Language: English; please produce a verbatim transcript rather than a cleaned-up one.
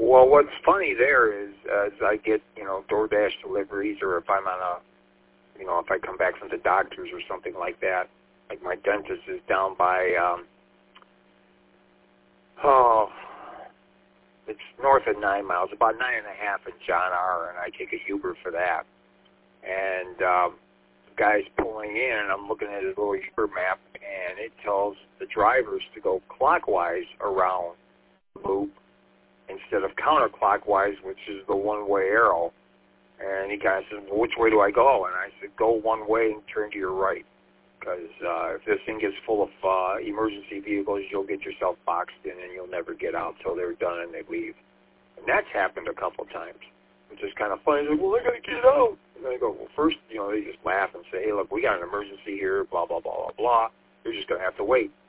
Well, what's funny there is, as I get, you know, DoorDash deliveries, or if I'm on a, you know, if I come back from the doctor's or something like that, like my dentist is down by, um, oh, it's north of nine miles, about nine and a half in John R., and I take a Uber for that. And um, the guy's pulling in, and I'm looking at his little Uber map, and it tells the drivers to go clockwise around the loop instead of counterclockwise, which is the one-way arrow. And he kind of said, well, which way do I go? And I said, go one way and turn to your right. Because uh, if this thing gets full of uh, emergency vehicles, you'll get yourself boxed in and you'll never get out until they're done and they leave. And that's happened a couple times, which is kind of funny. Like, well, I got to get out. And then I go, well, first, you know, they just laugh and say, hey, look, we got an emergency here, blah, blah, blah, blah, blah. You're just going to have to wait.